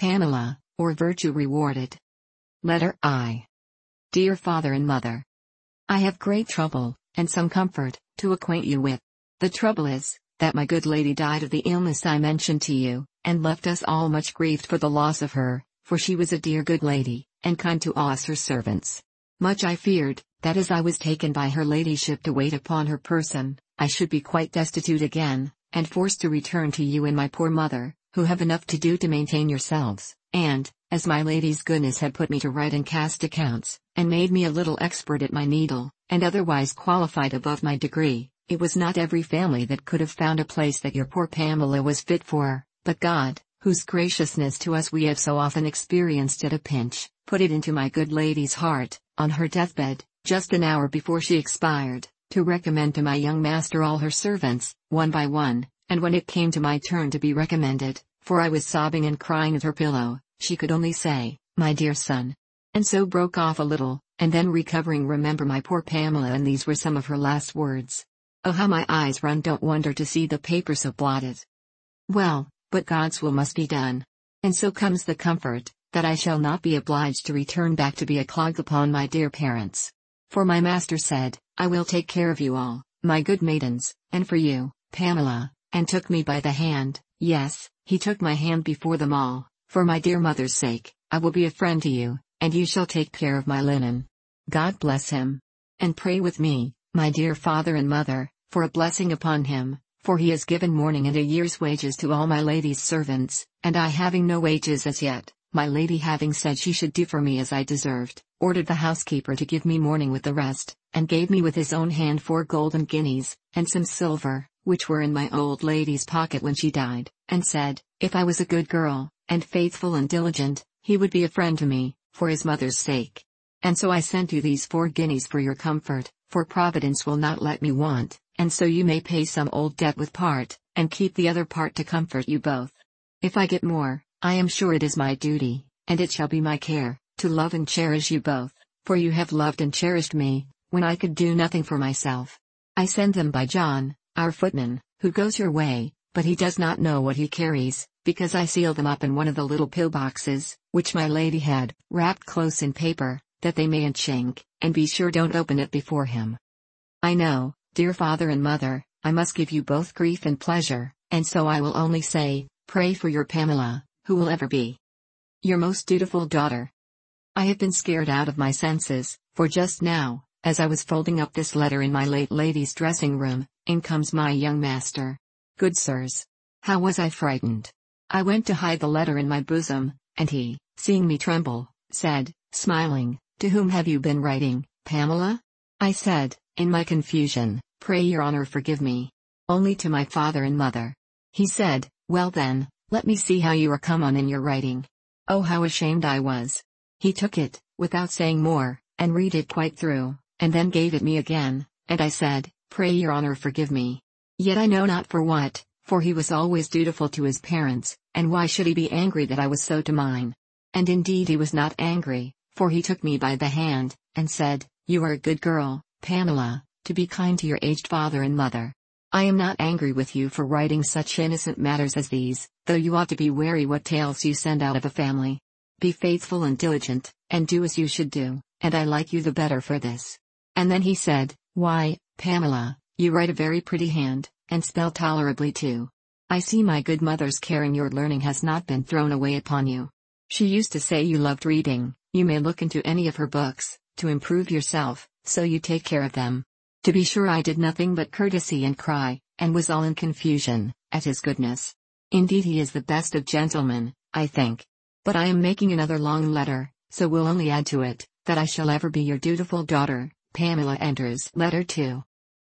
Pamela, or virtue rewarded. Letter I. Dear Father and Mother, I have great trouble, and some comfort, to acquaint you with. The trouble is, that my good lady died of the illness I mentioned to you, and left us all much grieved for the loss of her, for she was a dear good lady, and kind to all us her servants. Much I feared, that as I was taken by her ladyship to wait upon her person, I should be quite destitute again, and forced to return to you and my poor mother, who have enough to do to maintain yourselves, and, as my lady's goodness had put me to write and cast accounts, and made me a little expert at my needle, and otherwise qualified above my degree, it was not every family that could have found a place that your poor Pamela was fit for, but God, whose graciousness to us we have so often experienced at a pinch, put it into my good lady's heart, on her deathbed, just an hour before she expired, to recommend to my young master all her servants, one by one, and when it came to my turn to be recommended, for I was sobbing and crying at her pillow, she could only say, "My dear son," and so broke off a little, and then recovering remember my poor Pamela, and these were some of her last words. Oh, how my eyes run, don't wonder to see the paper so blotted. Well, but God's will must be done. And so comes the comfort, that I shall not be obliged to return back to be a clog upon my dear parents. For my master said, I will take care of you all, my good maidens, and for you, Pamela, and took me by the hand. Yes, he took my hand before them all. For my dear mother's sake, I will be a friend to you, and you shall take care of my linen. God bless him. And pray with me, my dear father and mother, for a blessing upon him, for he has given mourning and a year's wages to all my lady's servants, and I having no wages as yet, my lady having said she should do for me as I deserved, ordered the housekeeper to give me mourning with the rest, and gave me with his own hand 4 golden guineas, and some silver, which were in my old lady's pocket when she died, and said, if I was a good girl, and faithful and diligent, he would be a friend to me, for his mother's sake. And so I sent you these 4 guineas for your comfort, for Providence will not let me want, and so you may pay some old debt with part, and keep the other part to comfort you both. If I get more, I am sure it is my duty, and it shall be my care, to love and cherish you both, for you have loved and cherished me, when I could do nothing for myself. I send them by John, our footman, who goes your way, but he does not know what he carries, because I seal them up in one of the little pill-boxes, which my lady had, wrapped close in paper, that they mayn't chink, and be sure don't open it before him. I know, dear father and mother, I must give you both grief and pleasure, and so I will only say, pray for your Pamela, who will ever be your most dutiful daughter. I have been scared out of my senses, for just now, as I was folding up this letter in my late lady's dressing room, in comes my young master. Good sirs, how was I frightened! I went to hide the letter in my bosom, and he, seeing me tremble, said, smiling, to whom have you been writing, Pamela? I said, in my confusion, pray your honor forgive me. Only to my father and mother. He said, well then, let me see how you are come on in your writing. Oh, how ashamed I was. He took it, without saying more, and read it quite through, and then gave it me again, and I said, pray your honor forgive me. Yet I know not for what, for he was always dutiful to his parents, and why should he be angry that I was so to mine? And indeed he was not angry, for he took me by the hand, and said, you are a good girl, Pamela, to be kind to your aged father and mother. I am not angry with you for writing such innocent matters as these, though you ought to be wary what tales you send out of a family. Be faithful and diligent, and do as you should do, and I like you the better for this. And then he said, why, Pamela, you write a very pretty hand, and spell tolerably too. I see my good mother's care in your learning has not been thrown away upon you. She used to say you loved reading, you may look into any of her books, to improve yourself, so you take care of them. To be sure I did nothing but courtesy and cry, and was all in confusion, at his goodness. Indeed he is the best of gentlemen, I think. But I am making another long letter, so will only add to it, that I shall ever be your dutiful daughter, Pamela. Enters Letter 2.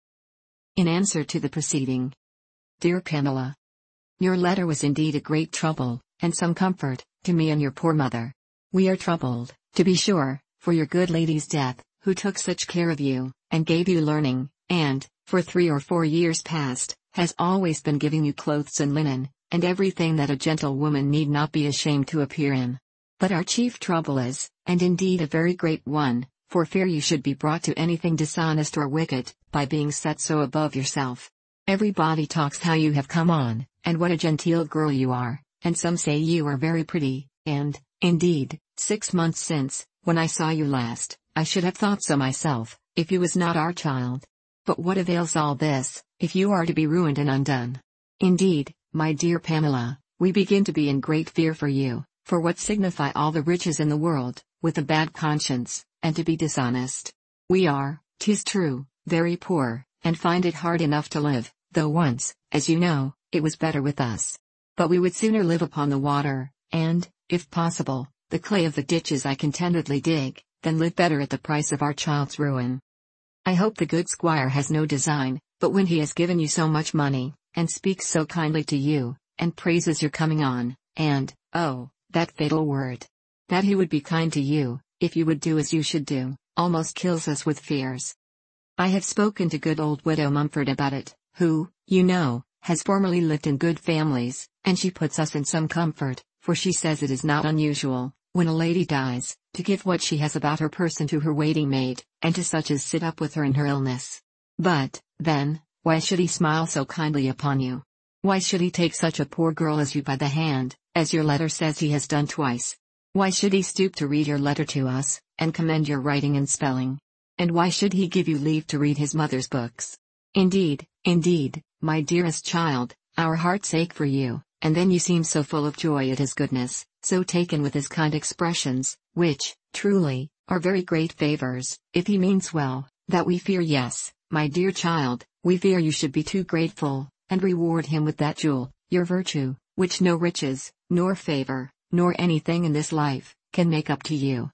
In answer to the preceding. Dear Pamela, your letter was indeed a great trouble, and some comfort, to me and your poor mother. We are troubled, to be sure, for your good lady's death, who took such care of you, and gave you learning, and, for 3 or 4 years past, has always been giving you clothes and linen, and everything that a gentlewoman need not be ashamed to appear in. But our chief trouble is, and indeed a very great one, for fear you should be brought to anything dishonest or wicked, by being set so above yourself. Everybody talks how you have come on, and what a genteel girl you are, and some say you are very pretty, And, indeed, 6 months since, when I saw you last, I should have thought so myself, if you was not our child. But what avails all this, if you are to be ruined and undone? Indeed, my dear Pamela, we begin to be in great fear for you, for what signify all the riches in the world, with a bad conscience, and to be dishonest? We are, 'tis true, very poor, and find it hard enough to live, though once, as you know, it was better with us. But we would sooner live upon the water, and, if possible, the clay of the ditches I contentedly dig, than live better at the price of our child's ruin. I hope the good squire has no design, but when he has given you so much money, and speaks so kindly to you, and praises your coming on, and, oh, that fatal word, that he would be kind to you, if you would do as you should do, almost kills us with fears. I have spoken to good old widow Mumford about it, who, you know, has formerly lived in good families, and she puts us in some comfort, for she says it is not unusual, when a lady dies, to give what she has about her person to her waiting maid, and to such as sit up with her in her illness. But, then, why should he smile so kindly upon you? Why should he take such a poor girl as you by the hand, as your letter says he has done twice? Why should he stoop to read your letter to us, and commend your writing and spelling? And why should he give you leave to read his mother's books? Indeed, my dearest child, our hearts ache for you, and then you seem so full of joy at his goodness, so taken with his kind expressions, which, truly, are very great favors, if he means well, that we fear, yes, my dear child, we fear you should be too grateful, and reward him with that jewel, your virtue, which no riches, nor favor, nor anything in this life, can make up to you.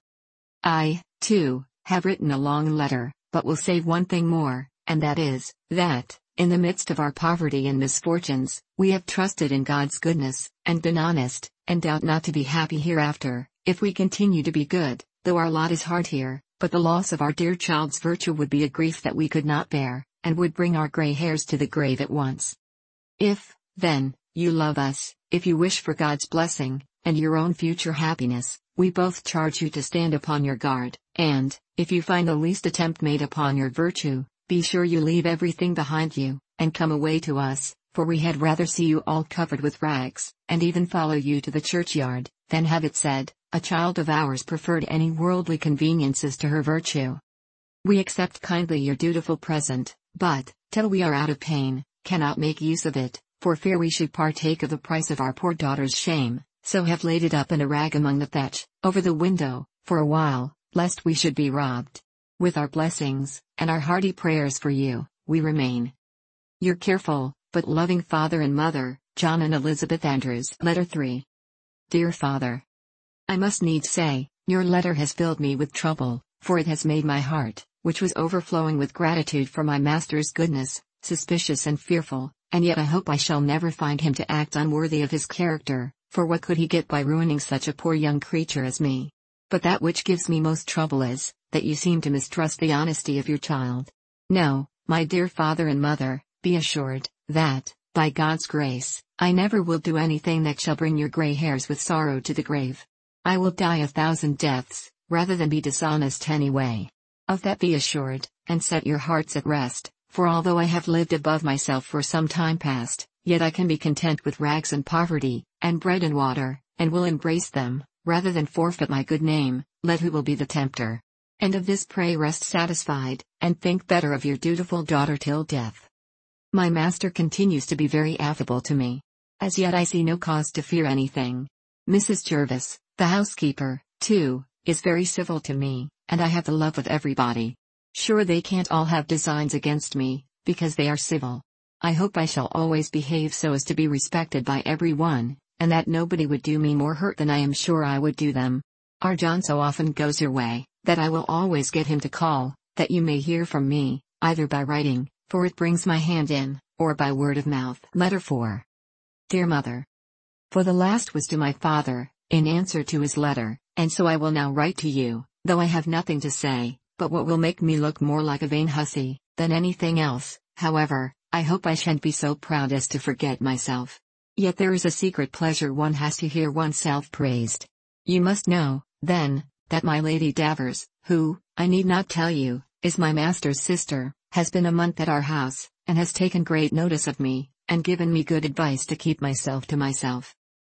I, too, have written a long letter, but will say one thing more, and that is, that, in the midst of our poverty and misfortunes, we have trusted in God's goodness, and been honest, and doubt not to be happy hereafter, if we continue to be good, though our lot is hard here, but the loss of our dear child's virtue would be a grief that we could not bear, and would bring our gray hairs to the grave at once. If, then, you love us, if you wish for God's blessing, and your own future happiness, we both charge you to stand upon your guard, and, if you find the least attempt made upon your virtue, be sure you leave everything behind you, and come away to us, for we had rather see you all covered with rags, and even follow you to the churchyard, than have it said, a child of ours preferred any worldly conveniences to her virtue. We accept kindly your dutiful present, but, till we are out of pain, cannot make use of it, for fear we should partake of the price of our poor daughter's shame, so have laid it up in a rag among the thatch, over the window, for a while, lest we should be robbed. With our blessings, and our hearty prayers for you, we remain your careful, but loving father and mother, John and Elizabeth Andrews. Letter 3. Dear Father, I must needs say, your letter has filled me with trouble, for it has made my heart, which was overflowing with gratitude for my master's goodness, suspicious and fearful, and yet I hope I shall never find him to act unworthy of his character, for what could he get by ruining such a poor young creature as me? But that which gives me most trouble is, that you seem to mistrust the honesty of your child. No, my dear father and mother, be assured, that, by God's grace, I never will do anything that shall bring your gray hairs with sorrow to the grave. I will die 1,000 deaths, rather than be dishonest anyway. Of that be assured, and set your hearts at rest, for although I have lived above myself for some time past, yet I can be content with rags and poverty, and bread and water, and will embrace them, rather than forfeit my good name, let who will be the tempter. And of this pray rest satisfied, and think better of your dutiful daughter till death. My master continues to be very affable to me. As yet I see no cause to fear anything. Mrs. Jervis, the housekeeper, too, is very civil to me, and I have the love of everybody. Sure they can't all have designs against me, because they are civil. I hope I shall always behave so as to be respected by every one, and that nobody would do me more hurt than I am sure I would do them. Our John so often goes your way, that I will always get him to call, that you may hear from me, either by writing, for it brings my hand in, or by word of mouth. Letter 4. Dear Mother, for the last was to my father, in answer to his letter, and so I will now write to you, though I have nothing to say, but what will make me look more like a vain hussy, than anything else. However, I hope I shan't be so proud as to forget myself. Yet there is a secret pleasure one has to hear oneself praised. You must know, then, that my Lady Davers, who, I need not tell you, is my master's sister, has been a month at our house, and has taken great notice of me, and given me good advice to keep myself to myself.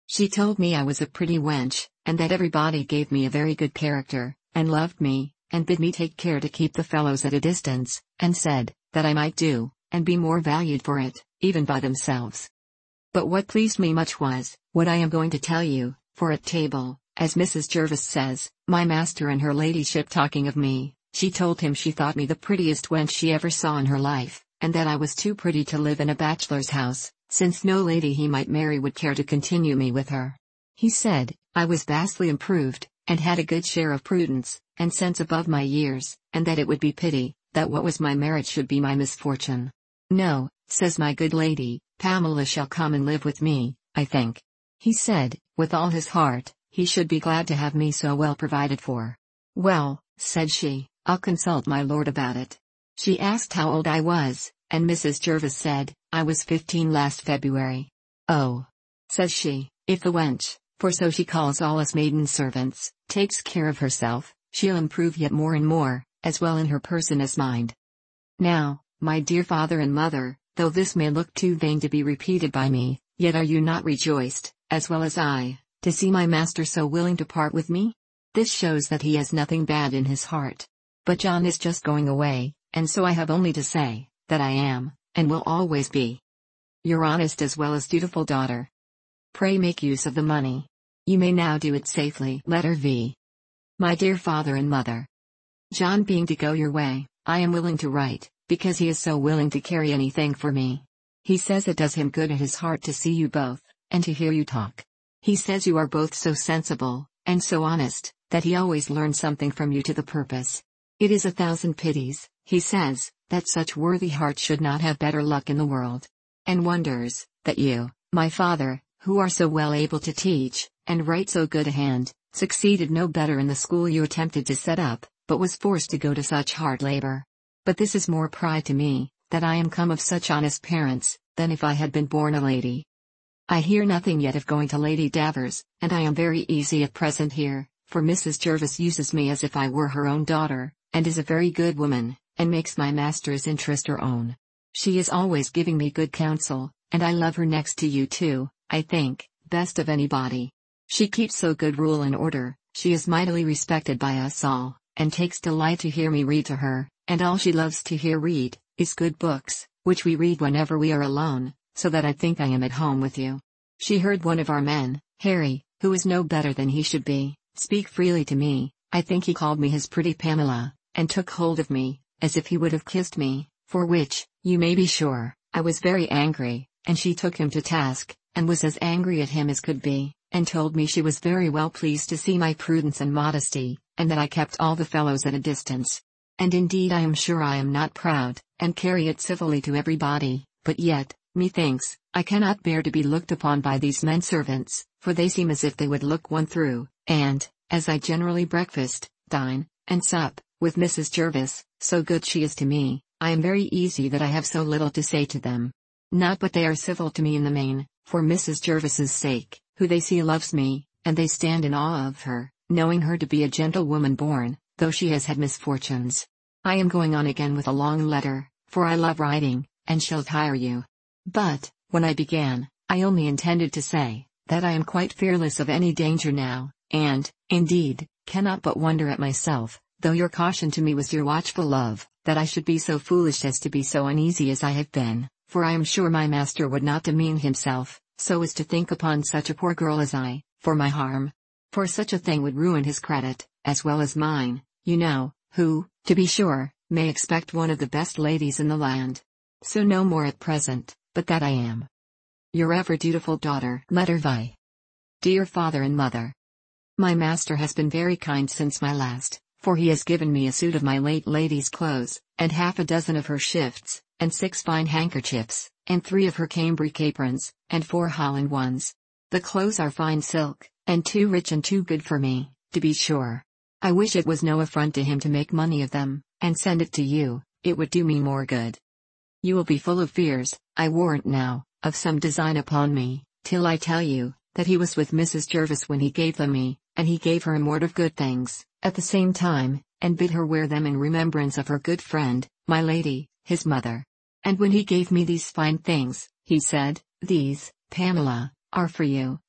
She told me I was a pretty wench, and that everybody gave me a very good character, and loved me, and bid me take care to keep the fellows at a distance, and said, that I might do, and be more valued for it, even by themselves. But what pleased me much was, what I am going to tell you, for at table, as Mrs. Jervis says, my master and her ladyship talking of me, she told him she thought me the prettiest wench she ever saw in her life, and that I was too pretty to live in a bachelor's house, since no lady he might marry would care to continue me with her. He said, I was vastly improved, and had a good share of prudence, and sense above my years, and that it would be pity, that what was my merit should be my misfortune. No, says my good lady, Pamela shall come and live with me, I think. He said, with all his heart, he should be glad to have me so well provided for. Well, said she, I'll consult my lord about it. She asked how old I was, and Mrs. Jervis said, I was 15 last February. Oh, says she, if the wench, for so she calls all us maiden servants, takes care of herself, she'll improve yet more and more, as well in her person as mind. Now, my dear father and mother, though this may look too vain to be repeated by me, yet are you not rejoiced, as well as I, to see my master so willing to part with me? This shows that he has nothing bad in his heart. But John is just going away, and so I have only to say, that I am, and will always be, your honest as well as dutiful daughter. Pray make use of the money. You may now do it safely. Letter V. My dear father and mother. John being to go your way, I am willing to write, because he is so willing to carry anything for me. He says it does him good at his heart to see you both, and to hear you talk. He says you are both so sensible, and so honest, that he always learns something from you to the purpose. It is 1,000 pities, he says, that such worthy hearts should not have better luck in the world. And wonders, that you, my father, who are so well able to teach, and write so good a hand, succeeded no better in the school you attempted to set up, but was forced to go to such hard labor. But this is more pride to me, that I am come of such honest parents, than if I had been born a lady. I hear nothing yet of going to Lady Davers, and I am very easy at present here, for Mrs. Jervis uses me as if I were her own daughter, and is a very good woman, and makes my master's interest her own. She is always giving me good counsel, and I love her next to you too, I think, best of anybody. She keeps so good rule and order, she is mightily respected by us all, and takes delight to hear me read to her, and all she loves to hear read, is good books, which we read whenever we are alone, so that I think I am at home with you. She heard one of our men, Harry, who is no better than he should be, speak freely to me, I think he called me his pretty Pamela, and took hold of me, as if he would have kissed me, for which, you may be sure, I was very angry, and she took him to task, and was as angry at him as could be, and told me she was very well pleased to see my prudence and modesty, and that I kept all the fellows at a distance. And indeed I am sure I am not proud, and carry it civilly to everybody, but yet, methinks, I cannot bear to be looked upon by these men servants, for they seem as if they would look one through, and, as I generally breakfast, dine, and sup, with Mrs. Jervis, so good she is to me, I am very easy that I have so little to say to them. Not but they are civil to me in the main, for Mrs. Jervis's sake, who they see loves me, and they stand in awe of her, knowing her to be a gentlewoman born, though she has had misfortunes. I am going on again with a long letter, for I love writing, and shall tire you. But, when I began, I only intended to say, that I am quite fearless of any danger now, and, indeed, cannot but wonder at myself, though your caution to me was your watchful love, that I should be so foolish as to be so uneasy as I have been, for I am sure my master would not demean himself, so as to think upon such a poor girl as I, for my harm. For such a thing would ruin his credit, as well as mine, you know, who, to be sure, may expect one of the best ladies in the land. So no more at present, but that I am your ever dutiful daughter. Letter V. Dear Father and Mother. My master has been very kind since my last, for he has given me a suit of my late lady's clothes, and half a dozen of her shifts, and 6 fine handkerchiefs, and 3 of her cambric aprons, and 4 holland ones. The clothes are fine silk, and too rich and too good for me, to be sure. I wish it was no affront to him to make money of them, and send it to you, it would do me more good. You will be full of fears, I warrant now, of some design upon me, till I tell you, that he was with Mrs. Jervis when he gave them me, and he gave her a mort of good things, at the same time, and bid her wear them in remembrance of her good friend, my lady, his mother. And when he gave me these fine things, he said, These, Pamela, are for you,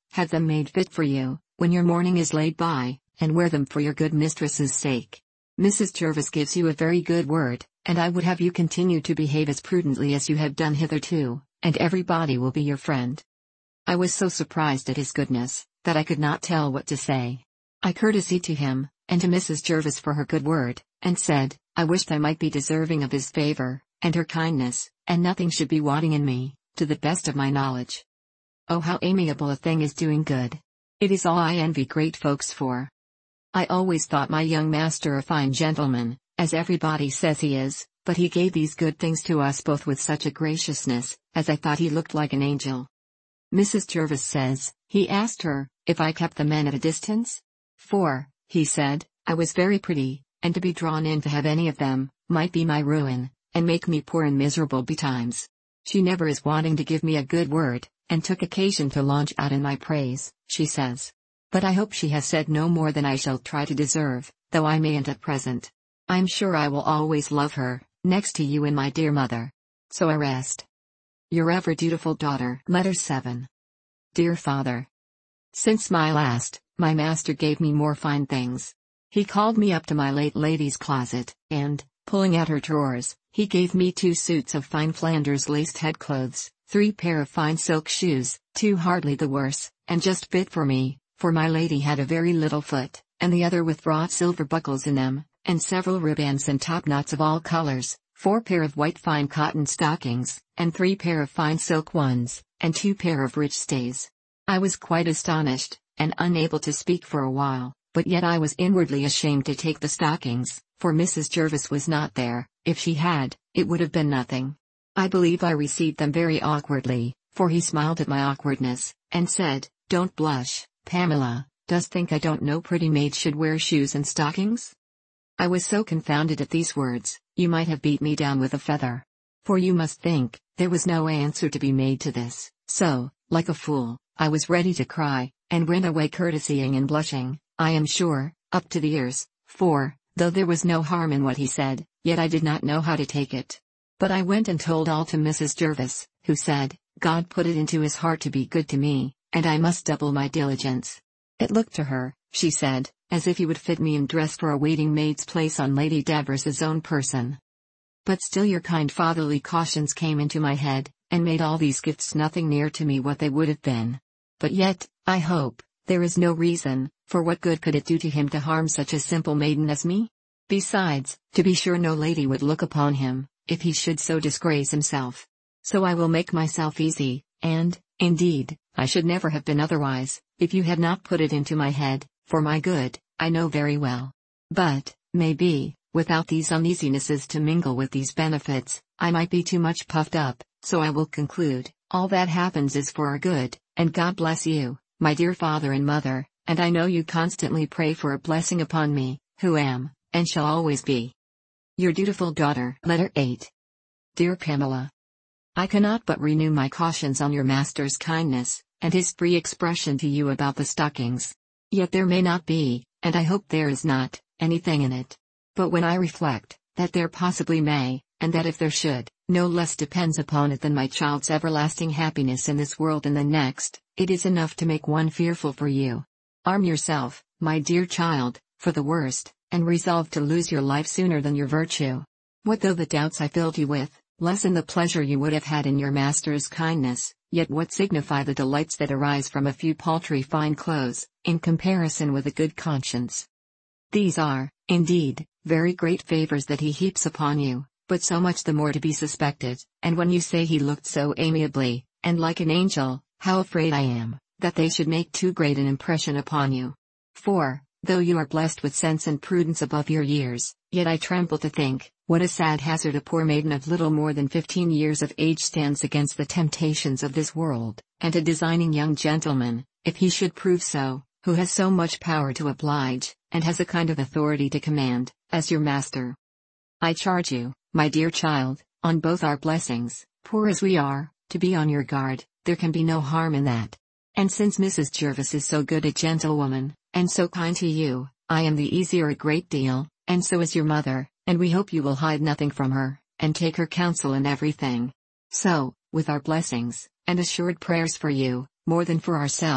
have them made fit for you, when your mourning is laid by, and wear them for your good mistress's sake. Mrs. Jervis gives you a very good word, and I would have you continue to behave as prudently as you have done hitherto, and everybody will be your friend." I was so surprised at his goodness, that I could not tell what to say. I courtesied to him, and to Mrs. Jervis for her good word, and said, I wished I might be deserving of his favor, and her kindness, and nothing should be wanting in me, to the best of my knowledge. Oh, how amiable a thing is doing good! It is all I envy great folks for. I always thought my young master a fine gentleman, as everybody says he is, but he gave these good things to us both with such a graciousness, as I thought he looked like an angel. Mrs. Jervis says, he asked her, if I kept the men at a distance? For, he said, I was very pretty, and to be drawn in to have any of them, might be my ruin, and make me poor and miserable betimes. She never is wanting to give me a good word, and took occasion to launch out in my praise, she says. But I hope she has said no more than I shall try to deserve, though I mayn't at present. I'm sure I will always love her, next to you and my dear mother. So I rest. Your ever dutiful daughter. Letter 7. Dear Father. Since my last, my master gave me more fine things. He called me up to my late lady's closet, and, pulling out her drawers, he gave me 2 suits of fine Flanders laced headclothes, 3 pair of fine silk shoes, 2 hardly the worse, and just fit for me, for my lady had a very little foot, and the other with wrought silver buckles in them, and several ribands and top knots of all colors, 4 pair of white fine cotton stockings, and 3 pair of fine silk ones, and 2 pair of rich stays. I was quite astonished, and unable to speak for a while, but yet I was inwardly ashamed to take the stockings, for Mrs. Jervis was not there. If she had, it would have been nothing. I believe I received them very awkwardly, for he smiled at my awkwardness, and said, Don't blush, Pamela, dost think I don't know pretty maids should wear shoes and stockings? I was so confounded at these words, you might have beat me down with a feather. For you must think, there was no answer to be made to this, so, like a fool, I was ready to cry, and went away courtesying and blushing, I am sure, up to the ears, for, though there was no harm in what he said, yet I did not know how to take it. But I went and told all to Mrs. Jervis, who said, God put it into his heart to be good to me, and I must double my diligence. It looked to her, she said, as if he would fit me in dress for a waiting maid's place on Lady Davers's own person. But still your kind fatherly cautions came into my head, and made all these gifts nothing near to me what they would have been. But yet, I hope, there is no reason, for what good could it do to him to harm such a simple maiden as me? Besides, to be sure no lady would look upon him, if he should so disgrace himself. So I will make myself easy, and, indeed, I should never have been otherwise, if you had not put it into my head, for my good, I know very well. But, may be, without these uneasinesses to mingle with these benefits, I might be too much puffed up, so I will conclude, all that happens is for our good, and God bless you, my dear father and mother, and I know you constantly pray for a blessing upon me, who am, and shall always be, your dutiful daughter. Letter 8. Dear Pamela. I cannot but renew my cautions on your master's kindness, and his free expression to you about the stockings. Yet there may not be, and I hope there is not, anything in it. But when I reflect, that there possibly may, and that if there should, no less depends upon it than my child's everlasting happiness in this world and the next, it is enough to make one fearful for you. Arm yourself, my dear child, for the worst, and resolve to lose your life sooner than your virtue. What though the doubts I filled you with lessen the pleasure you would have had in your master's kindness, yet what signify the delights that arise from a few paltry fine clothes, in comparison with a good conscience? These are, indeed, very great favors that he heaps upon you, but so much the more to be suspected, and when you say he looked so amiably, and like an angel, how afraid I am, that they should make too great an impression upon you. For, though you are blessed with sense and prudence above your years, yet I tremble to think, what a sad hazard a poor maiden of little more than 15 years of age stands against the temptations of this world, and a designing young gentleman, if he should prove so, who has so much power to oblige, and has a kind of authority to command, as your master. I charge you, my dear child, on both our blessings, poor as we are, to be on your guard. There can be no harm in that. And since Mrs. Jervis is so good a gentlewoman, and so kind to you, I am the easier a great deal, and so is your mother, and we hope you will hide nothing from her, and take her counsel in everything. So, with our blessings, and assured prayers for you, more than for ourselves,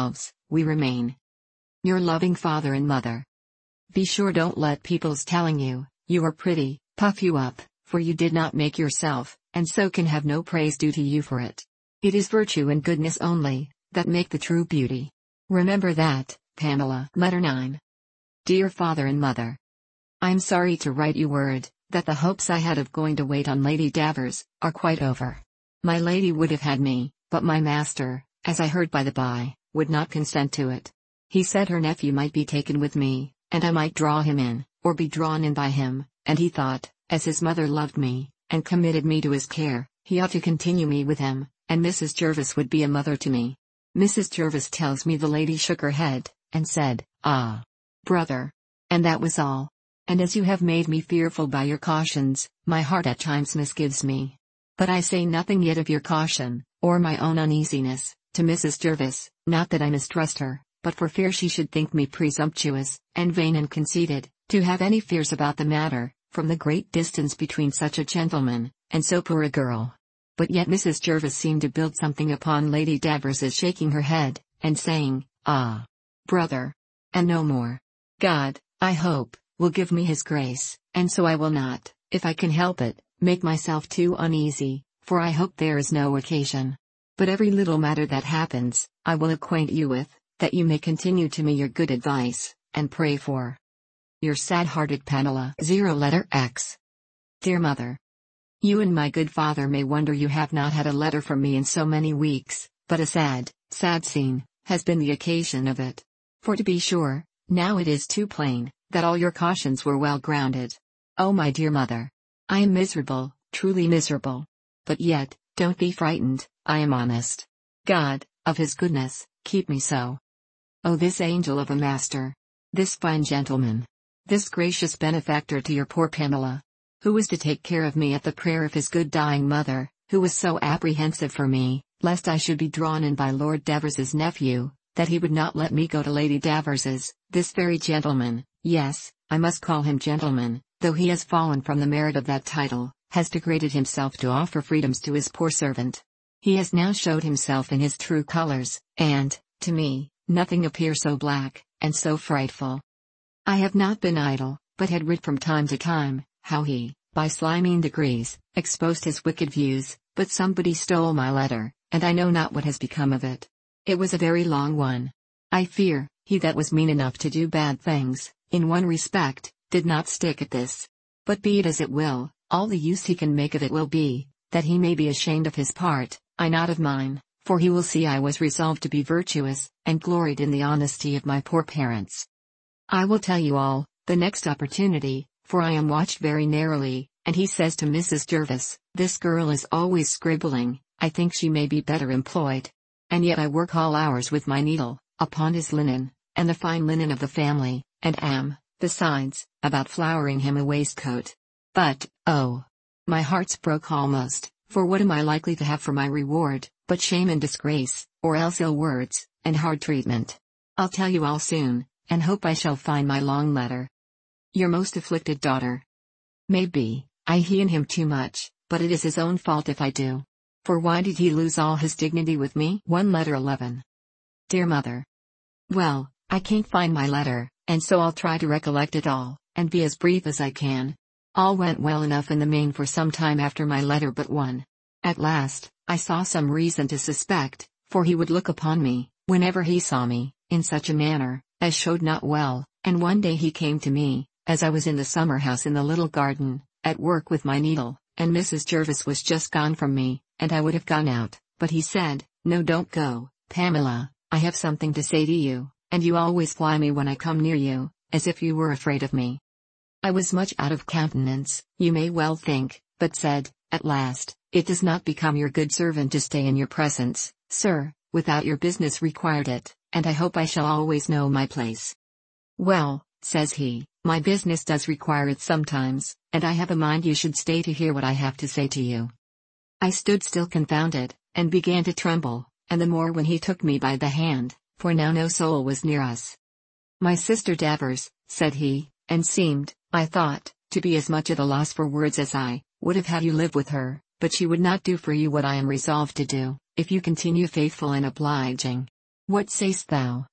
we remain. Your loving father and mother. Be sure don't let people's telling you, you are pretty, puff you up, for you did not make yourself, and so can have no praise due to you for it. It is virtue and goodness only, that make the true beauty. Remember that, Pamela. Letter 9. Dear Father and Mother. I am sorry to write you word, that the hopes I had of going to wait on Lady Davers, are quite over. My lady would have had me, but my master, as I heard by the by, would not consent to it. He said her nephew might be taken with me, and I might draw him in, or be drawn in by him, and he thought, as his mother loved me, and committed me to his care, he ought to continue me with him, and Mrs. Jervis would be a mother to me. Mrs. Jervis tells me the lady shook her head, and said, "Ah, brother." And that was all. And as you have made me fearful by your cautions, my heart at times misgives me. But I say nothing yet of your caution, or my own uneasiness, to Mrs. Jervis, not that I mistrust her, but for fear she should think me presumptuous, and vain and conceited, to have any fears about the matter, from the great distance between such a gentleman, and so poor a girl. But yet Mrs. Jervis seemed to build something upon Lady Davers's shaking her head, and saying, "Ah, brother," and no more. God, I hope, will give me his grace, and so I will not, if I can help it, make myself too uneasy, for I hope there is no occasion. But every little matter that happens, I will acquaint you with, that you may continue to me your good advice, and pray for your sad-hearted Pamela. 0 letter X. Dear Mother. You and my good father may wonder you have not had a letter from me in so many weeks, but a sad, sad scene, has been the occasion of it. For to be sure, now it is too plain, that all your cautions were well grounded. Oh my dear mother! I am miserable, truly miserable. But yet, don't be frightened, I am honest. God, of his goodness, keep me so. Oh, this angel of a master! This fine gentleman! This gracious benefactor to your poor Pamela! Who was to take care of me at the prayer of his good dying mother, who was so apprehensive for me, lest I should be drawn in by Lord Davers's nephew, that he would not let me go to Lady Davers's, this very gentleman, yes, I must call him gentleman, though he has fallen from the merit of that title, has degraded himself to offer freedoms to his poor servant. He has now showed himself in his true colors, and, to me, nothing appears so black, and so frightful. I have not been idle, but had writ from time to time, how he, by sly mean degrees, exposed his wicked views, but somebody stole my letter, and I know not what has become of it. It was a very long one. I fear, he that was mean enough to do bad things, in one respect, did not stick at this. But be it as it will, all the use he can make of it will be, that he may be ashamed of his part, I not of mine, for he will see I was resolved to be virtuous, and gloried in the honesty of my poor parents. I will tell you all, the next opportunity, for I am watched very narrowly, and he says to Mrs. Jervis, "This girl is always scribbling, I think she may be better employed." And yet I work all hours with my needle, upon his linen, and the fine linen of the family, and am, besides, about flowering him a waistcoat. But, oh! My heart's broke almost, for what am I likely to have for my reward, but shame and disgrace, or else ill words, and hard treatment? I'll tell you all soon, and hope I shall find my long letter. Your most afflicted daughter. Maybe, I hean him too much, but it is his own fault if I do. For why did he lose all his dignity with me? 1 letter 11. Dear Mother. Well, I can't find my letter, and so I'll try to recollect it all, and be as brief as I can. All went well enough in the main for some time after my letter but one. At last, I saw some reason to suspect, for he would look upon me, whenever he saw me, in such a manner, as showed not well, and one day he came to me, as I was in the summer house in the little garden, at work with my needle, and Mrs. Jervis was just gone from me, and I would have gone out, but he said, "No, don't go, Pamela, I have something to say to you, and you always fly me when I come near you, as if you were afraid of me." I was much out of countenance, you may well think, but said, at last, "It does not become your good servant to stay in your presence, sir, without your business required it, and I hope I shall always know my place." "Well," says he, "my business does require it sometimes, and I have a mind you should stay to hear what I have to say to you." I stood still confounded, and began to tremble, and the more when he took me by the hand, for now no soul was near us. "My sister Davers," said he, and seemed, I thought, to be as much at a loss for words as I, would have had you live with her, but she would not do for you what I am resolved to do, if you continue faithful and obliging. "What sayst thou,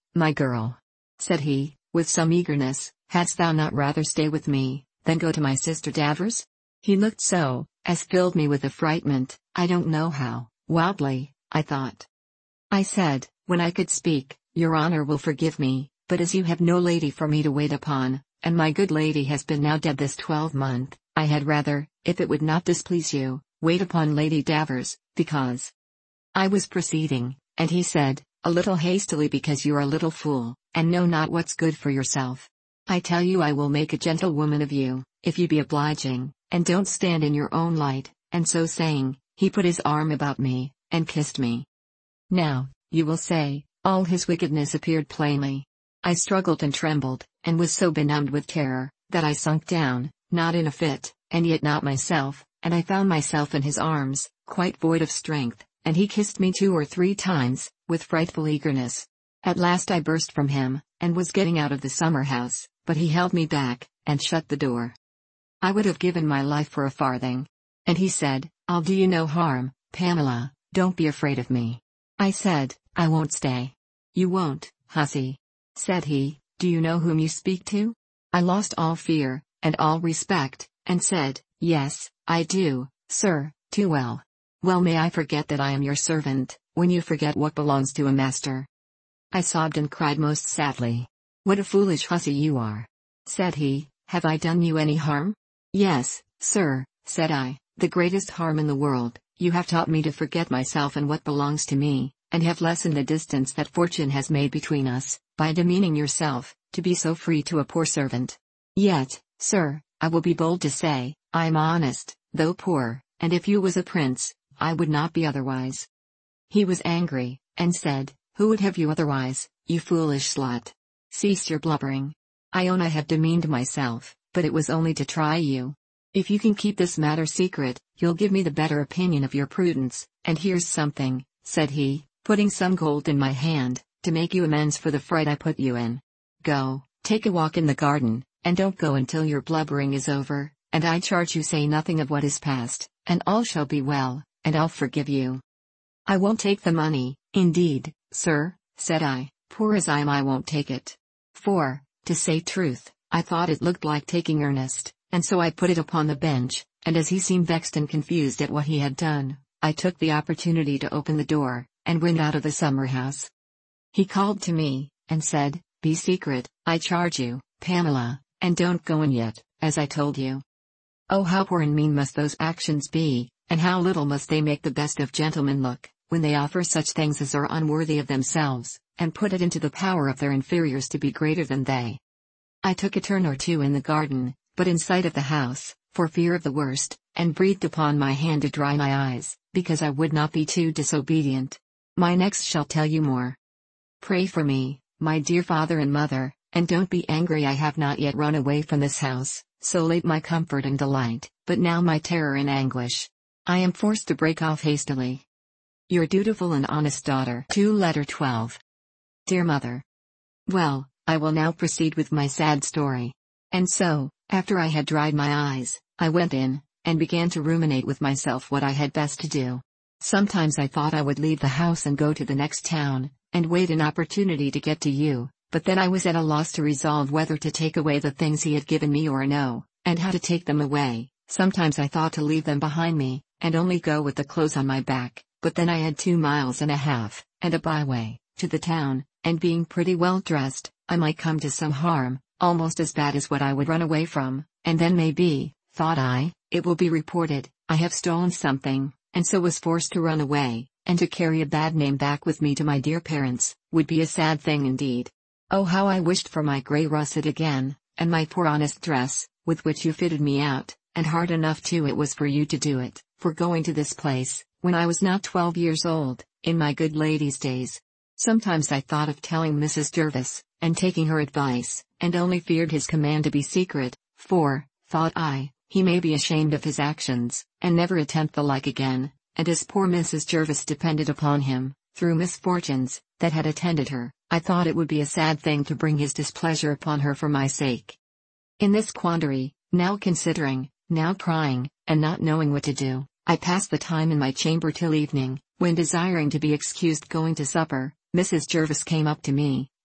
My girl, said he, with some eagerness, hadst thou not rather stay with me, than go to my sister Davers? He looked so, as filled me with affrightment, I don't know how, wildly, I thought. I said, when I could speak, your honor will forgive me, but as you have no lady for me to wait upon, and my good lady has been now dead this 12 month, I had rather, if it would not displease you, wait upon Lady Davers, because I was proceeding, and he said, a little hastily because you are a little fool, and know not what's good for yourself. I tell you I will make a gentlewoman of you, if you be obliging, and don't stand in your own light, and so saying, he put his arm about me, and kissed me. Now, you will say, all his wickedness appeared plainly. I struggled and trembled, and was so benumbed with terror, that I sunk down, not in a fit, and yet not myself, and I found myself in his arms, quite void of strength, and he kissed me 2 or 3 times, with frightful eagerness. At last I burst from him, and was getting out of the summer house, but he held me back, and shut the door. I would have given my life for a farthing. And he said, I'll do you no harm, Pamela, don't be afraid of me. I said, I won't stay. You won't, hussy, said he, do you know whom you speak to? I lost all fear, and all respect, and said, yes, I do, sir, too well. Well may I forget that I am your servant, when you forget what belongs to a master. I sobbed and cried most sadly. What a foolish hussy you are, said he, have I done you any harm? Yes, sir, said I, the greatest harm in the world, you have taught me to forget myself and what belongs to me, and have lessened the distance that fortune has made between us, by demeaning yourself, to be so free to a poor servant. Yet, sir, I will be bold to say, I am honest, though poor, and if you was a prince, I would not be otherwise. He was angry, and said, who would have you otherwise, you foolish slut? Cease your blubbering. I own I have demeaned myself, but it was only to try you. If you can keep this matter secret, you'll give me the better opinion of your prudence, and here's something, said he, putting some gold in my hand, to make you amends for the fright I put you in. Go, take a walk in the garden, and don't go until your blubbering is over, and I charge you say nothing of what is past, and all shall be well, and I'll forgive you. I won't take the money, indeed, sir, said I, poor as I am I won't take it. For, to say truth, I thought it looked like taking earnest, and so I put it upon the bench, and as he seemed vexed and confused at what he had done, I took the opportunity to open the door, and went out of the summer house. He called to me, and said, be secret, I charge you, Pamela, and don't go in yet, as I told you. Oh how poor and mean must those actions be, and how little must they make the best of gentlemen look, when they offer such things as are unworthy of themselves, and put it into the power of their inferiors to be greater than they. I took a turn or 2 in the garden, but in sight of the house, for fear of the worst, and breathed upon my hand to dry my eyes, because I would not be too disobedient. My next shall tell you more. Pray for me, my dear father and mother, and don't be angry I have not yet run away from this house, so late my comfort and delight, but now my terror and anguish. I am forced to break off hastily. Your dutiful and honest daughter. Letter 12. Dear Mother. Well, I will now proceed with my sad story. And so, after I had dried my eyes, I went in, and began to ruminate with myself what I had best to do. Sometimes I thought I would leave the house and go to the next town, and wait an opportunity to get to you, but then I was at a loss to resolve whether to take away the things he had given me or no, and how to take them away. Sometimes I thought to leave them behind me, and only go with the clothes on my back, but then I had 2.5 miles, and a byway, to the town, and being pretty well dressed, I might come to some harm, almost as bad as what I would run away from, and then maybe, thought I, it will be reported, I have stolen something, and so was forced to run away, and to carry a bad name back with me to my dear parents, would be a sad thing indeed. Oh how I wished for my grey russet again, and my poor honest dress, with which you fitted me out, and hard enough too it was for you to do it, for going to this place, when I was not 12 years old, in my good lady's days. Sometimes I thought of telling Mrs. Jervis, and taking her advice, and only feared his command to be secret, for, thought I, he may be ashamed of his actions, and never attempt the like again, and as poor Mrs. Jervis depended upon him, through misfortunes, that had attended her, I thought it would be a sad thing to bring his displeasure upon her for my sake. In this quandary, now considering, now crying, and not knowing what to do, I passed the time in my chamber till evening, when desiring to be excused going to supper, Mrs. Jervis came up to me,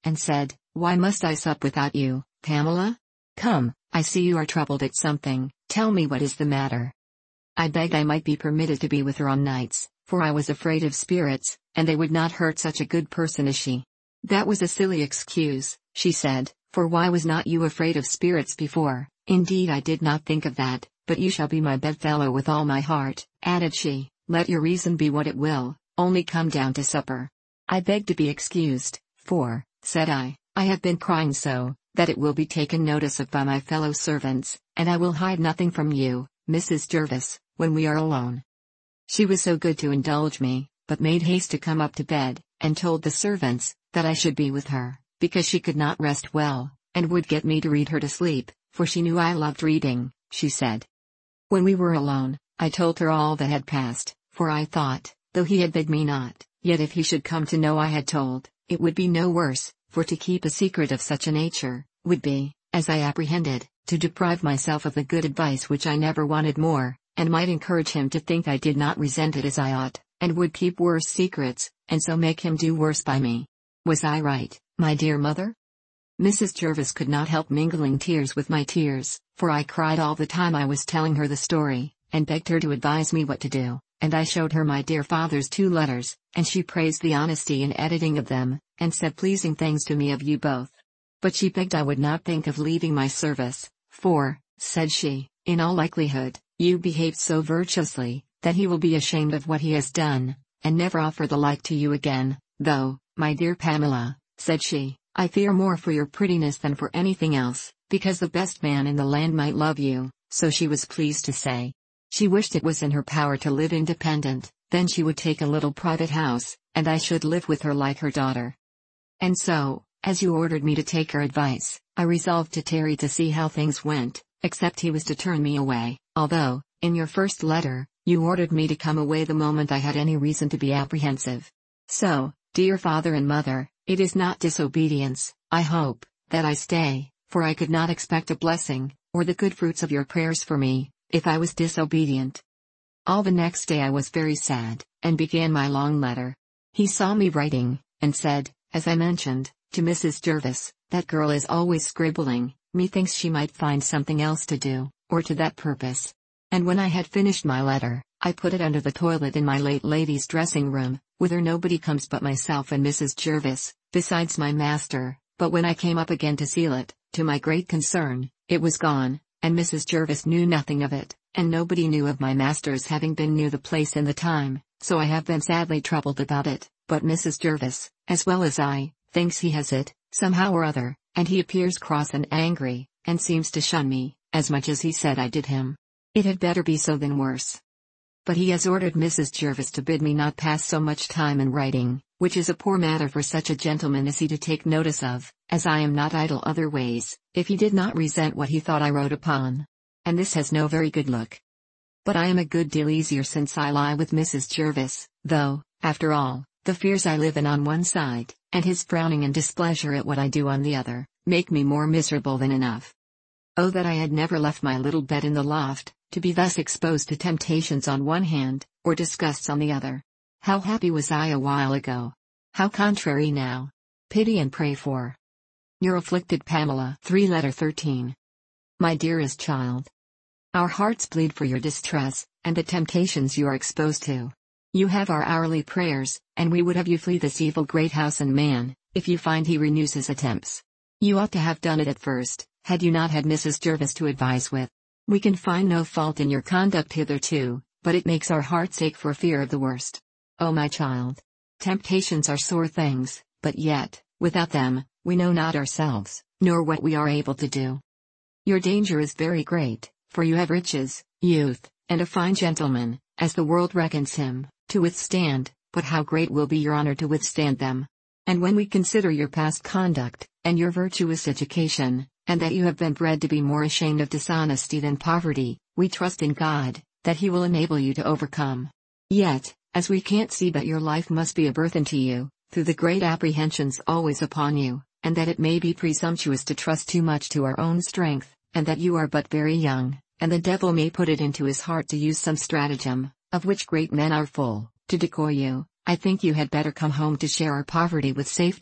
and said, "Why must I sup without you, Pamela? Come, I see you are troubled at something, tell me what is the matter." I begged I might be permitted to be with her on nights, for I was afraid of spirits, and they would not hurt such a good person as she. "That was a silly excuse," she said, "for why was not you afraid of spirits before? Indeed I did not think of that, but you shall be my bedfellow with all my heart," added she, "let your reason be what it will, only come down to supper." I begged to be excused, "For," said I have been crying so, that it will be taken notice of by my fellow servants, and I will hide nothing from you, Mrs. Jervis, when we are alone." She was so good to indulge me, but made haste to come up to bed, and told the servants, that I should be with her, because she could not rest well, and would get me to read her to sleep, for she knew I loved reading, she said. When we were alone, I told her all that had passed, for I thought, though he had begged me not, yet if he should come to know I had told, it would be no worse, for to keep a secret of such a nature, would be, as I apprehended, to deprive myself of the good advice which I never wanted more, and might encourage him to think I did not resent it as I ought, and would keep worse secrets, and so make him do worse by me. Was I right, my dear mother? Mrs. Jervis could not help mingling tears with my tears, for I cried all the time I was telling her the story, and begged her to advise me what to do, and I showed her my dear father's 2 letters, and she praised the honesty and editing of them, and said pleasing things to me of you both. But she begged I would not think of leaving my service, for, said she, in all likelihood, you behaved so virtuously, that he will be ashamed of what he has done, and never offer the like to you again, though, my dear Pamela, said she, I fear more for your prettiness than for anything else, because the best man in the land might love you, so she was pleased to say. She wished it was in her power to live independent, then she would take a little private house, and I should live with her like her daughter. And so, as you ordered me to take her advice, I resolved to tarry to see how things went, except he was to turn me away, although, in your first letter, you ordered me to come away the moment I had any reason to be apprehensive. So, dear father and mother, it is not disobedience, I hope, that I stay, for I could not expect a blessing, or the good fruits of your prayers for me, if I was disobedient. All the next day I was very sad, and began my long letter. He saw me writing, and said, as I mentioned, to Mrs. Jervis, that girl is always scribbling, methinks she might find something else to do, or to that purpose. And when I had finished my letter, I put it under the toilet in my late lady's dressing room, whither nobody comes but myself and Mrs. Jervis, besides my master, but when I came up again to seal it, to my great concern, it was gone, and Mrs. Jervis knew nothing of it, and nobody knew of my master's having been near the place in the time, so I have been sadly troubled about it, but Mrs. Jervis, as well as I, thinks he has it, somehow or other, and he appears cross and angry, and seems to shun me, as much as he said I did him. It had better be so than worse. But he has ordered Mrs. Jervis to bid me not pass so much time in writing, which is a poor matter for such a gentleman as he to take notice of, as I am not idle other ways, if he did not resent what he thought I wrote upon. And this has no very good look. But I am a good deal easier since I lie with Mrs. Jervis, though, after all, the fears I live in on one side, and his frowning and displeasure at what I do on the other, make me more miserable than enough. Oh, that I had never left my little bed in the loft, to be thus exposed to temptations on one hand, or disgusts on the other. How happy was I a while ago! How contrary now! Pity and pray for your afflicted Pamela. 3 Letter 13. My dearest child, our hearts bleed for your distress, and the temptations you are exposed to. You have our hourly prayers, and we would have you flee this evil great house and man, if you find he renews his attempts. You ought to have done it at first, had you not had Mrs. Jervis to advise with. We can find no fault in your conduct hitherto, but it makes our hearts ache for fear of the worst. Oh my child! Temptations are sore things, but yet, without them, we know not ourselves, nor what we are able to do. Your danger is very great, for you have riches, youth, and a fine gentleman, as the world reckons him, to withstand, but how great will be your honor to withstand them. And when we consider your past conduct, and your virtuous education, and that you have been bred to be more ashamed of dishonesty than poverty, we trust in God, that He will enable you to overcome. Yet, as we can't see that your life must be a burthen to you, through the great apprehensions always upon you, and that it may be presumptuous to trust too much to our own strength, and that you are but very young, and the devil may put it into his heart to use some stratagem, of which great men are full, to decoy you, I think you had better come home to share our poverty with safety,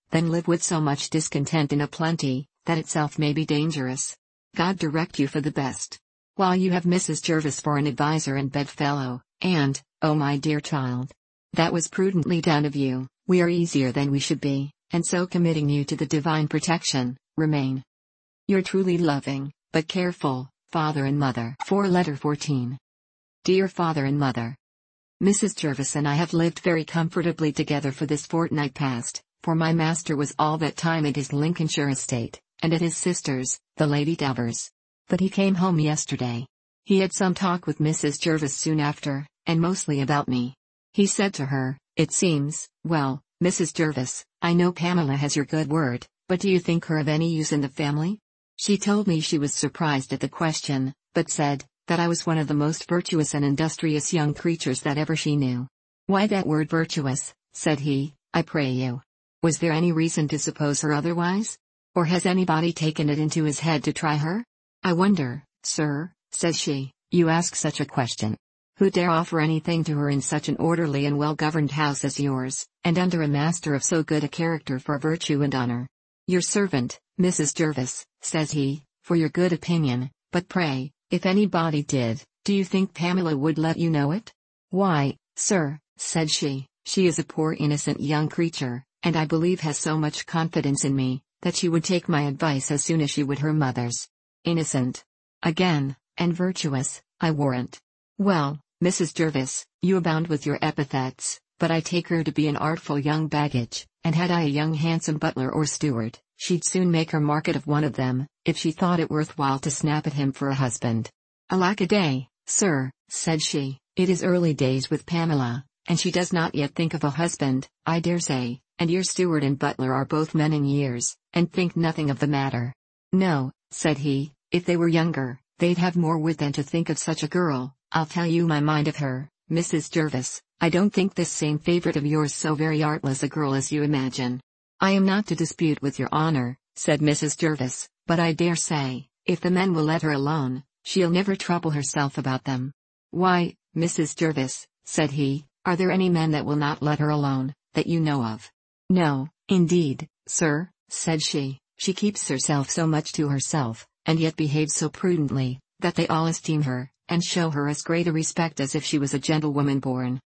than live with so much discontent in a plenty, that itself may be dangerous. God direct you for the best. While you have Mrs. Jervis for an adviser and bedfellow, and, oh my dear child, that was prudently done of you, we are easier than we should be, and so committing you to the divine protection, remain your truly loving, but careful, father and mother. Letter 14. Dear Father and Mother, Mrs. Jervis and I have lived very comfortably together for this fortnight past, for my master was all that time at his Lincolnshire estate, and at his sister's, the Lady Davers. But he came home yesterday. He had some talk with Mrs. Jervis soon after, and mostly about me. He said to her, it seems, well, Mrs. Jervis, I know Pamela has your good word, but do you think her of any use in the family? She told me she was surprised at the question, but said, that I was one of the most virtuous and industrious young creatures that ever she knew. Why that word virtuous, said he, I pray you. Was there any reason to suppose her otherwise? Or has anybody taken it into his head to try her? I wonder, sir, says she, you ask such a question. Who dare offer anything to her in such an orderly and well-governed house as yours, and under a master of so good a character for virtue and honor? Your servant, Mrs. Jervis, says he, for your good opinion, but pray, if anybody did, do you think Pamela would let you know it? Why, sir, said she is a poor innocent young creature, and I believe has so much confidence in me, that she would take my advice as soon as she would her mother's. Innocent. Again, and virtuous, I warrant. Well, Mrs. Jervis, you abound with your epithets, but I take her to be an artful young baggage, and had I a young handsome butler or steward, she'd soon make her market of one of them, if she thought it worth while to snap at him for a husband. Alack-a-day, sir, said she, it is early days with Pamela, and she does not yet think of a husband, I dare say, and your steward and butler are both men in years, and think nothing of the matter. No, said he, if they were younger, they'd have more wit than to think of such a girl. I'll tell you my mind of her, Mrs. Jervis, I don't think this same favorite of yours so very artless a girl as you imagine. I am not to dispute with your honor, said Mrs. Jervis, but I dare say, if the men will let her alone, she'll never trouble herself about them. Why, Mrs. Jervis, said he, are there any men that will not let her alone, that you know of? No, indeed, sir, said she keeps herself so much to herself, and yet behaves so prudently, that they all esteem her, and show her as great a respect as if she was a gentlewoman born.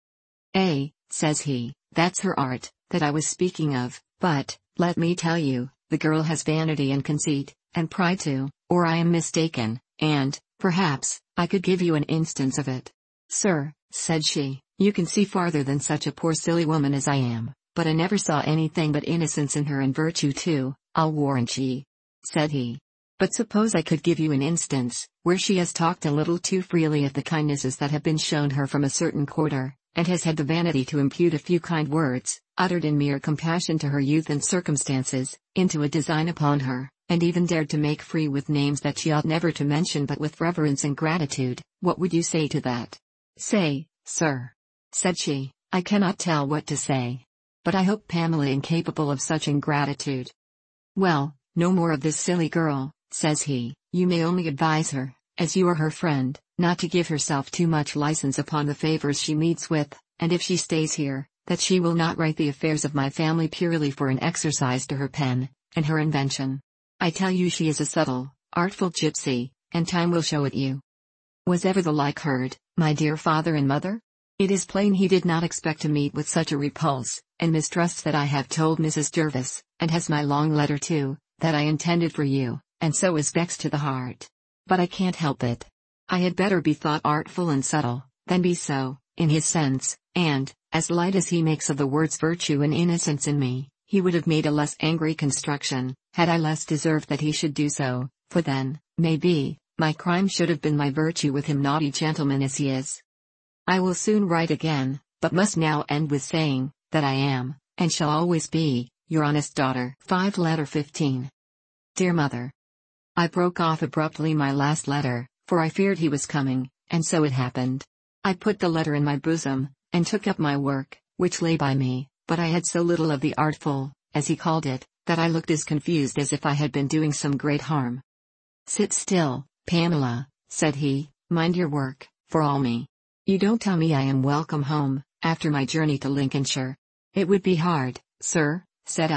Says he, that's her art, that I was speaking of, but, let me tell you, the girl has vanity and conceit, and pride too, or I am mistaken, and, perhaps, I could give you an instance of it. Sir, said she, you can see farther than such a poor silly woman as I am, but I never saw anything but innocence in her and virtue too, I'll warrant ye. Said he. But suppose I could give you an instance, where she has talked a little too freely of the kindnesses that have been shown her from a certain quarter, and has had the vanity to impute a few kind words, uttered in mere compassion to her youth and circumstances, into a design upon her, and even dared to make free with names that she ought never to mention but with reverence and gratitude. What would you say to that? Say, sir, said she, I cannot tell what to say. But I hope Pamela incapable of such ingratitude. Well, no more of this silly girl, says he, you may only advise her, as you are her friend, not to give herself too much license upon the favors she meets with, and if she stays here, that she will not write the affairs of my family purely for an exercise to her pen, and her invention. I tell you she is a subtle, artful gypsy, and time will show it you. Was ever the like heard, my dear father and mother? It is plain he did not expect to meet with such a repulse, and mistrusts that I have told Mrs. Jervis, and has my long letter too, that I intended for you, and so is vexed to the heart. But I can't help it. I had better be thought artful and subtle, than be so, in his sense, and, as light as he makes of the words virtue and innocence in me, he would have made a less angry construction, had I less deserved that he should do so, for then, may be, my crime should have been my virtue with him naughty gentleman as he is. I will soon write again, but must now end with saying, that I am, and shall always be, your honest daughter. Letter 15. Dear Mother, I broke off abruptly my last letter, for I feared he was coming, and so it happened. I put the letter in my bosom, and took up my work, which lay by me, but I had so little of the artful, as he called it, that I looked as confused as if I had been doing some great harm. Sit still, Pamela, said he, mind your work, for all me. You don't tell me I am welcome home, after my journey to Lincolnshire. It would be hard, sir, said I,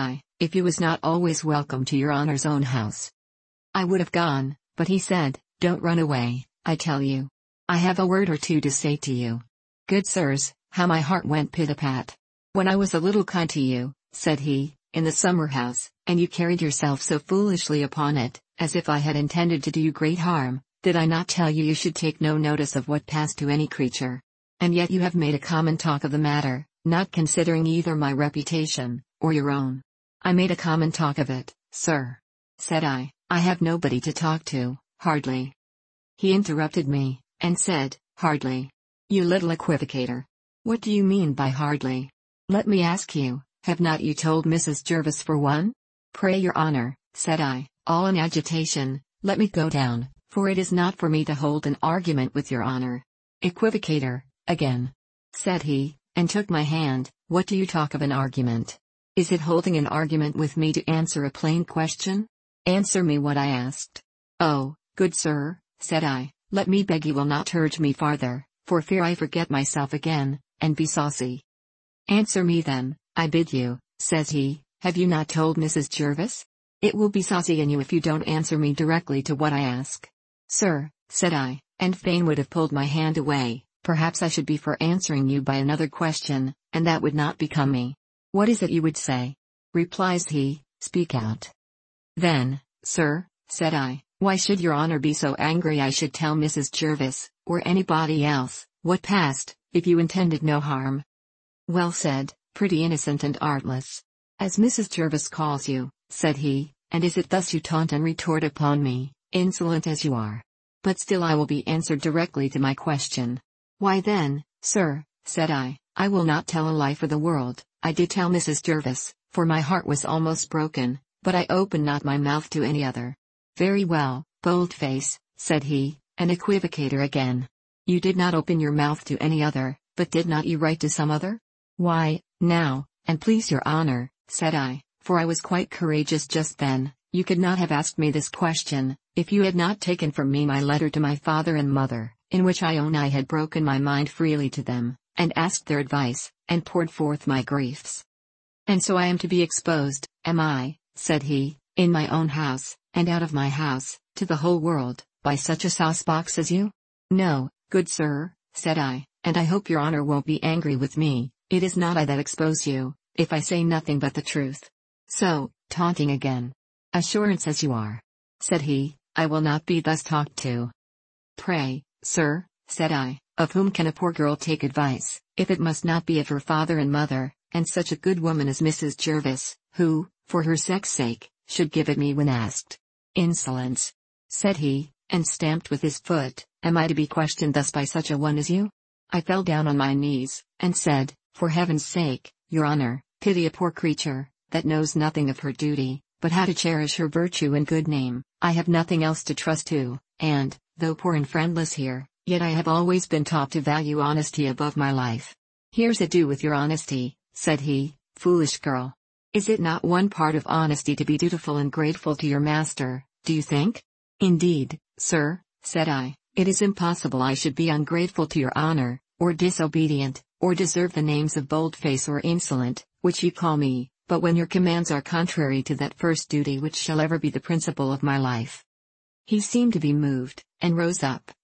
if you was not always welcome to your honor's own house. I would have gone, but he said, don't run away, I tell you. I have a word or two to say to you. Good sirs, how my heart went pit-a-pat. When I was a little kind to you, said he, in the summer house, and you carried yourself so foolishly upon it, as if I had intended to do you great harm, did I not tell you you should take no notice of what passed to any creature? And yet you have made a common talk of the matter, not considering either my reputation, or your own. I made a common talk of it, sir. Said I have nobody to talk to, hardly. He interrupted me, and said, hardly. You little equivocator. What do you mean by hardly? Let me ask you, have not you told Mrs. Jervis for one? Pray your honor, said I, all in agitation, let me go down, for it is not for me to hold an argument with your honor. Equivocator, again. Said he, and took my hand, what do you talk of an argument? Is it holding an argument with me to answer a plain question? Answer me what I asked. Oh, good sir, said I, let me beg you will not urge me farther, for fear I forget myself again, and be saucy. Answer me then, I bid you, says he, have you not told Mrs. Jervis? It will be saucy in you if you don't answer me directly to what I ask. Sir, said I, and fain would have pulled my hand away, perhaps I should be for answering you by another question, and that would not become me. What is it you would say? Replies he, speak out. Then, sir, said I, why should your honor be so angry I should tell Mrs. Jervis, or anybody else, what passed, if you intended no harm? Well said, pretty innocent and artless. As Mrs. Jervis calls you, said he, and is it thus you taunt and retort upon me, insolent as you are? But still I will be answered directly to my question. Why then, sir, said I will not tell a lie for the world, I did tell Mrs. Jervis, for my heart was almost broken, but I opened not my mouth to any other. Very well, Boldface, said he, an equivocator again. You did not open your mouth to any other, but did not you write to some other? Why, now, and please your honor, said I, for I was quite courageous just then, you could not have asked me this question, if you had not taken from me my letter to my father and mother, in which I own I had broken my mind freely to them, and asked their advice, and poured forth my griefs. And so I am to be exposed, am I, said he, in my own house, and out of my house, to the whole world, by such a sauce-box as you? No, good sir, said I, and I hope your honor won't be angry with me, it is not I that expose you, if I say nothing but the truth. So, taunting again. Assurance as you are, said he, I will not be thus talked to. Pray, sir, said I, of whom can a poor girl take advice, if it must not be of her father and mother, and such a good woman as Mrs. Jervis, who, for her sex sake, should give it me when asked? Insolence, said he, and stamped with his foot, am I to be questioned thus by such a one as you? I fell down on my knees, and said, for heaven's sake, your honor, pity a poor creature, that knows nothing of her duty, but how to cherish her virtue and good name. I have nothing else to trust to, and, though poor and friendless here, yet I have always been taught to value honesty above my life. Here's ado with your honesty, said he, foolish girl. Is it not one part of honesty to be dutiful and grateful to your master, do you think? Indeed, sir, said I, it is impossible I should be ungrateful to your honor, or disobedient, or deserve the names of boldface or insolent, which you call me, but when your commands are contrary to that first duty which shall ever be the principle of my life. He seemed to be moved, and rose up,